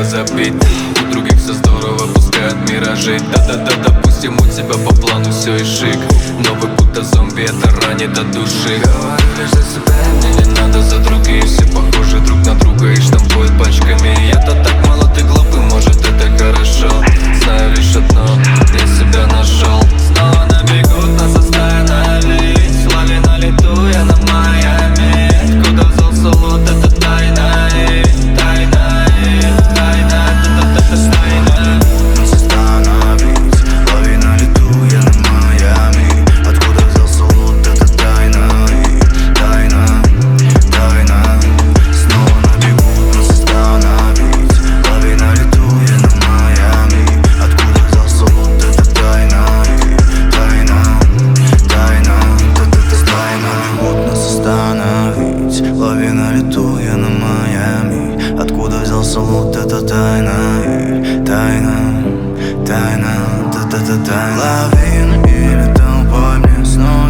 забить. У других все здорово, пускай от мира жить. Да-да-да, допустим, у тебя по плану все и шик, но вы будто зомби, это ранит от души. Говорю лишь за себя, мне не надо за другие. Все похожи друг на друга и штампуют пачками. Я-то так молод и глупый, может это хорошо. Знаю лишь одно, я себя нашел. Снова набегут нас остановить. Лови на лету, я на Майами. Откуда взялся лут, это тайна. Тайна, тайна, это тайна. Нас остановить. Лови на лету, я на Майами. Откуда взялся лут, это тайна. Тайна, тайна. Снова набегут нас остановить. Лови на лету, я на Майами. Откуда взялся лут, это тайна. Тайна, тайна, тайна. Набегут нас остановить. Лови на лету, я на Майами. Откуда взялся лут, это тайна. Тайна, тайна, тайна. Лавина или толпой мне снова